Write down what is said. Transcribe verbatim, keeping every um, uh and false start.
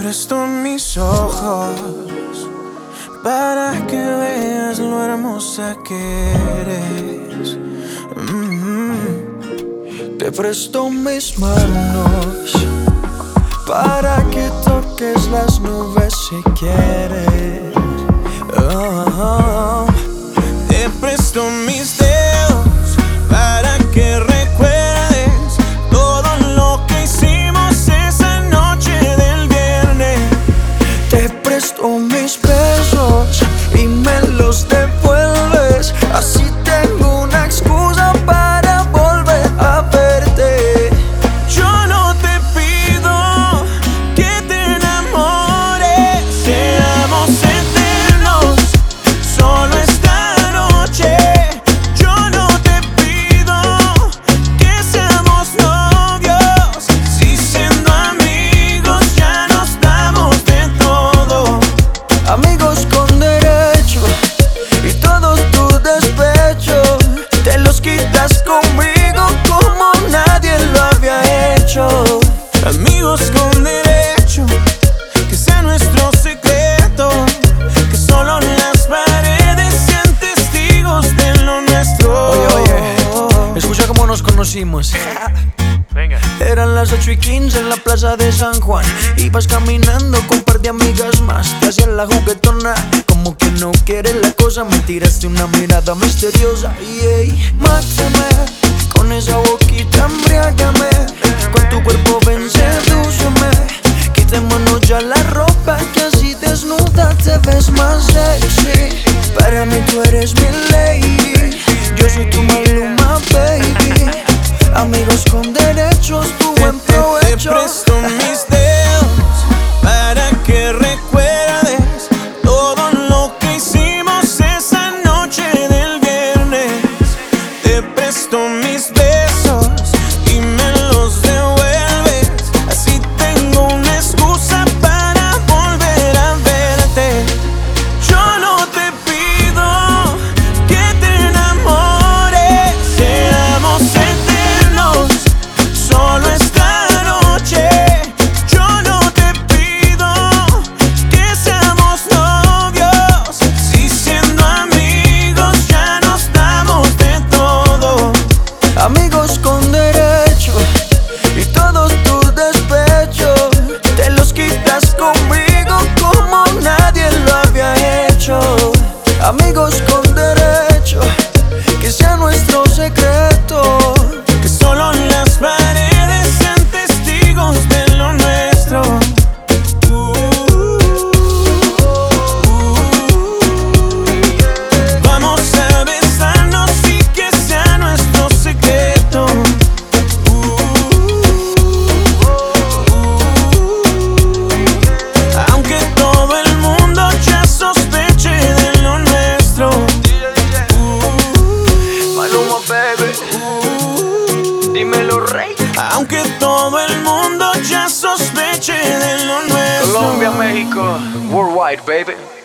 presto mis ojos para que veas lo hermosa que eres. Mm-hmm. Te presto mis manos para que toques las nubes si quieres. Oh, te presto mis dedos para que recuerdes todo lo que hicimos esa noche del viernes. Te presto mis besos y me los devuelves, así tengo una excusa para volver a verte. Yo no te pido que te enamores, seamos eternos, solo esta noche. Yo no te pido que seamos novios, si siendo amigos ya nos damos de todo. Amigos con derecho y todos tus despechos te los quitas conmigo como nadie lo había hecho. Amigos con derecho, que sea nuestro secreto, que solo las paredes sean testigos de lo nuestro. Oye, oye, escucha cómo nos conocimos. Venga. Eran las ocho y quince en la plaza de San Juan. Ibas caminando con un par de amigas más. Te hacías la juguetona, como que no quieres la cosa. Me tiraste una mirada misteriosa. Y mátame con esa boquita, embriágame. Con tu cuerpo ven, sedúceme. Quitémonos ya la ropa, que así desnuda te ves más sexy. Para mí tú eres mi lady, yo soy tu Maluma, baby. Amigos con derechos, tu buen provecho. Te presto mis dedos para que recuerdes todo lo que hicimos esa noche del viernes. Te presto mis besos y me los devuelves, así tengo una excusa para volver a verte. Yo no te pido que te enamores, seamos eternos, solo esta noche. Yo no te pido que seamos novios, si siendo amigos ya nos damos de todo. Amigos con derecho y todos tus despechos te los quitas conmigo como nadie lo había hecho. Amigos con derecho, que sea nuestro secreto, que solo las paredes sean testigos de lo nuestro. Uh, uh, Vamos a besarnos y que sea nuestro secreto. Uh, Aunque todo el mundo ya sospeche de lo nuestro. Uh, Maluma, baby, uh, dímelo, rey. Aunque todo el mundo ya sospeche de lo nuestro. Colombia, México, worldwide, baby.